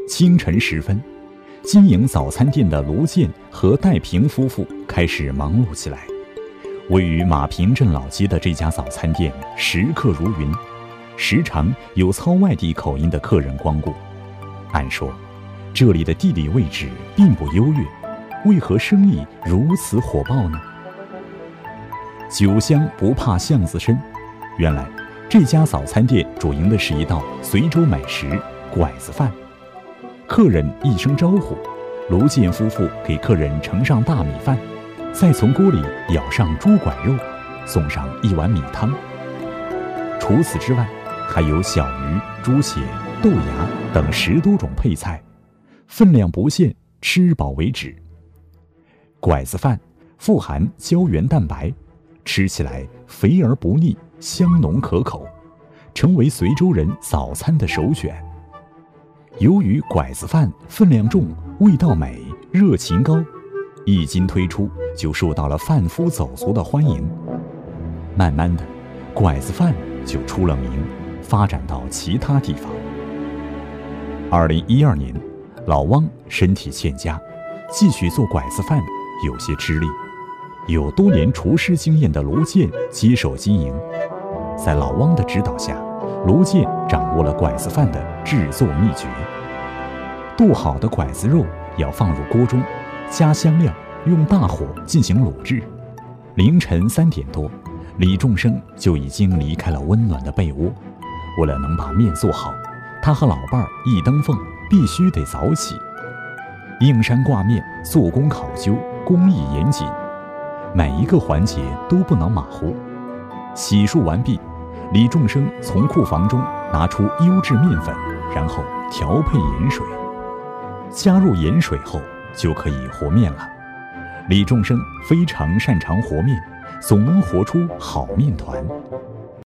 清晨时分，经营早餐店的卢建和戴平夫妇开始忙碌起来。位于马坪镇老街的这家早餐店食客如云，时常有操外地口音的客人光顾。按说，这里的地理位置并不优越，为何生意如此火爆呢？酒香不怕巷子深，原来这家早餐店主营的是一道随州美食拐子饭。客人一声招呼，卢建夫妇给客人盛上大米饭，再从锅里舀上猪拐肉，送上一碗米汤。除此之外，还有小鱼、猪血、豆芽等10多种配菜，分量不限，吃饱为止。拐子饭富含胶原蛋白，吃起来肥而不腻，香浓可口，成为随州人早餐的首选。由于拐子饭分量重，味道美，热情高，一经推出就受到了贩夫走卒的欢迎。慢慢的，拐子饭就出了名，发展到其他地方。2012年，老汪身体欠佳，继续做拐子饭有些吃力。有多年厨师经验的卢建接手经营，在老汪的指导下，卢建掌握了拐子饭的制作秘诀。剁好的拐子肉要放入锅中，加香料，用大火进行卤制。凌晨3点多，李仲生就已经离开了温暖的被窝。为了能把面做好，他和老伴儿一登凤必须得早起。映山挂面，做工考究，工艺严谨，每一个环节都不能马虎。洗漱完毕，李仲生从库房中拿出优质面粉，然后调配盐水。加入盐水后就可以和面了。李仲生非常擅长和面，总能和出好面团。